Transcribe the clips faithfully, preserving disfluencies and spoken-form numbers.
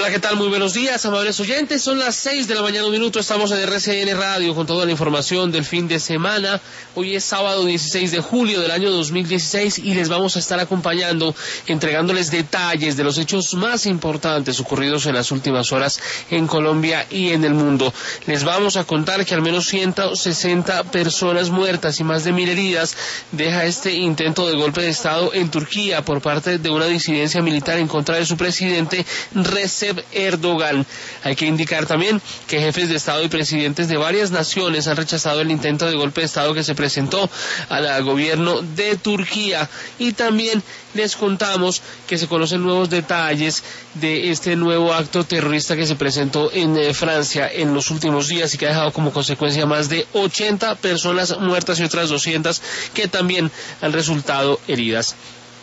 Hola, ¿qué tal? Muy buenos días, amables oyentes. Son las seis de la mañana, un minuto. Estamos en R C N Radio con toda la información del fin de semana. Hoy es sábado dieciséis de julio del año dos mil dieciséis y les vamos a estar acompañando, entregándoles detalles de los hechos más importantes ocurridos en las últimas horas en Colombia y en el mundo. Les vamos a contar que al menos ciento sesenta personas muertas y más de mil heridas deja este intento de golpe de Estado en Turquía por parte de una disidencia militar en contra de su presidente Recep Erdogan. Hay que indicar también que jefes de Estado y presidentes de varias naciones han rechazado el intento de golpe de Estado que se presentó al gobierno de Turquía, y también les contamos que se conocen nuevos detalles de este nuevo acto terrorista que se presentó en eh, Francia en los últimos días y que ha dejado como consecuencia más de ochenta personas muertas y otras doscientas que también han resultado heridas.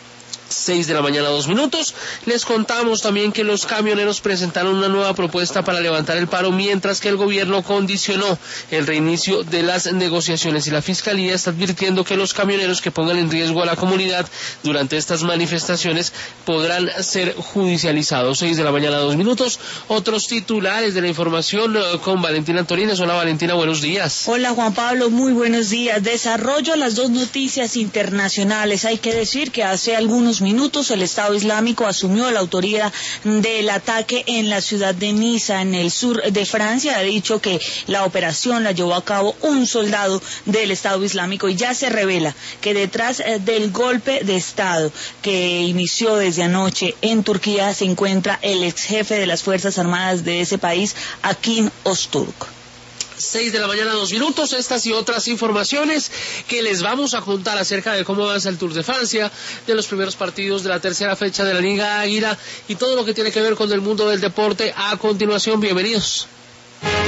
seis de la mañana, dos minutos. Les contamos también que los camioneros presentaron una nueva propuesta para levantar el paro, mientras que el gobierno condicionó el reinicio de las negociaciones, y la Fiscalía está advirtiendo que los camioneros que pongan en riesgo a la comunidad durante estas manifestaciones podrán ser judicializados. seis de la mañana, dos minutos. Otros titulares de la información con Valentina Torines. Hola, Valentina, buenos días. Hola, Juan Pablo, muy buenos días. Desarrollo las dos noticias internacionales. Hay que decir que hace algunos minutos el Estado Islámico asumió la autoría del ataque en la ciudad de Niza, en el sur de Francia. Ha dicho que la operación la llevó a cabo un soldado del Estado Islámico, y ya se revela que detrás del golpe de Estado que inició desde anoche en Turquía se encuentra el ex jefe de las Fuerzas Armadas de ese país, Akin Öztürk. seis de la mañana, dos minutos. Estas y otras informaciones que les vamos a contar acerca de cómo avanza el Tour de Francia, de los primeros partidos de la tercera fecha de la Liga Águila y todo lo que tiene que ver con el mundo del deporte. A continuación, bienvenidos.